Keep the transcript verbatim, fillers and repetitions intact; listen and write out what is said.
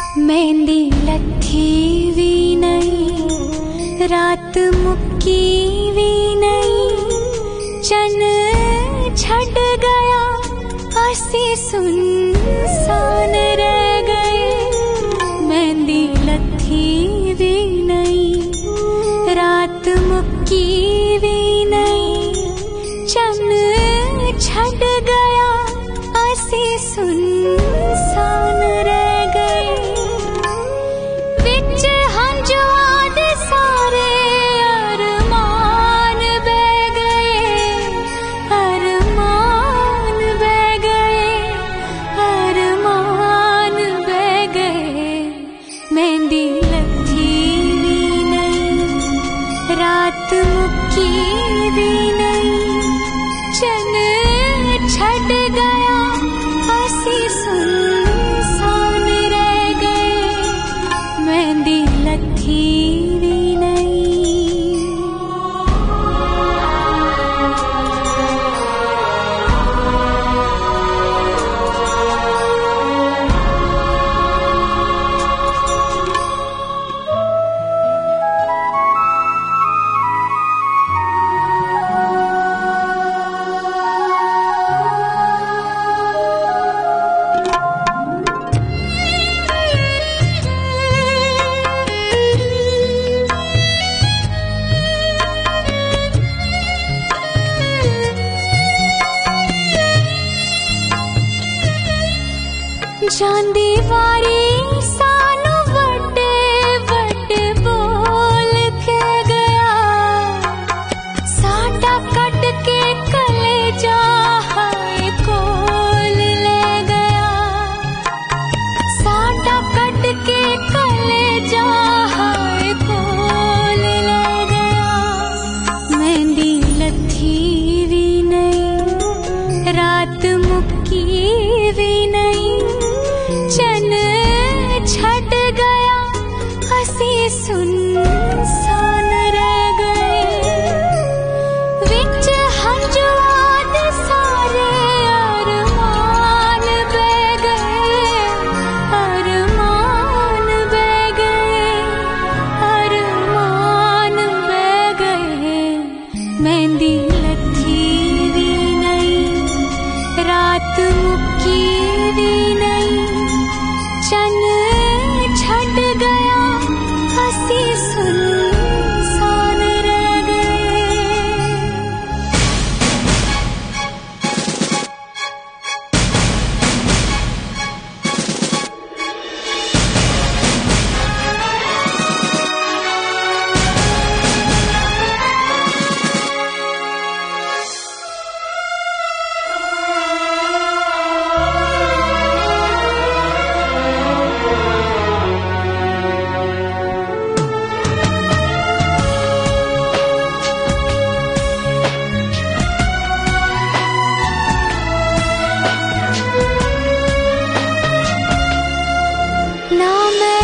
मेहंदी लथी भी नहीं, रात मुक्की भी नहीं, चन छड़ गया असी सुनसान रह गए। मेहंदी लथी भी नहीं, रात मुक्की भी नहीं, चन छड़ गया असी सुनसान रह गए। विच हंजुआ दे सारे अरमान बह गए, अरमान बह गए, अरमान बह गए। मेहंदी लथी भी नहीं, रात मुक्की भी नहीं, चन छड़ गया असी सुनसान रह गए। मेहंदी लथी भी नहीं। जांदी वारी सानू वड्डे वड्डे बोल के गया, साडा कट के कलेजा हाय कोल ले गया, साडा कट के कलेजा हाय कोल ले गया। मेहंदी लथी भी नहीं, रात मुक्की भी नहीं, चन छड़ गया असी सुनसान रह गए। विच हंजुआ दे सारे अरमान बह गए, अरमान बह गए, अरमान बह गए। मेहंदी लथी भी नहीं, रात मुक्की भी नहीं, चन छड़ गया हसी सुनसान रह गए। ना मैं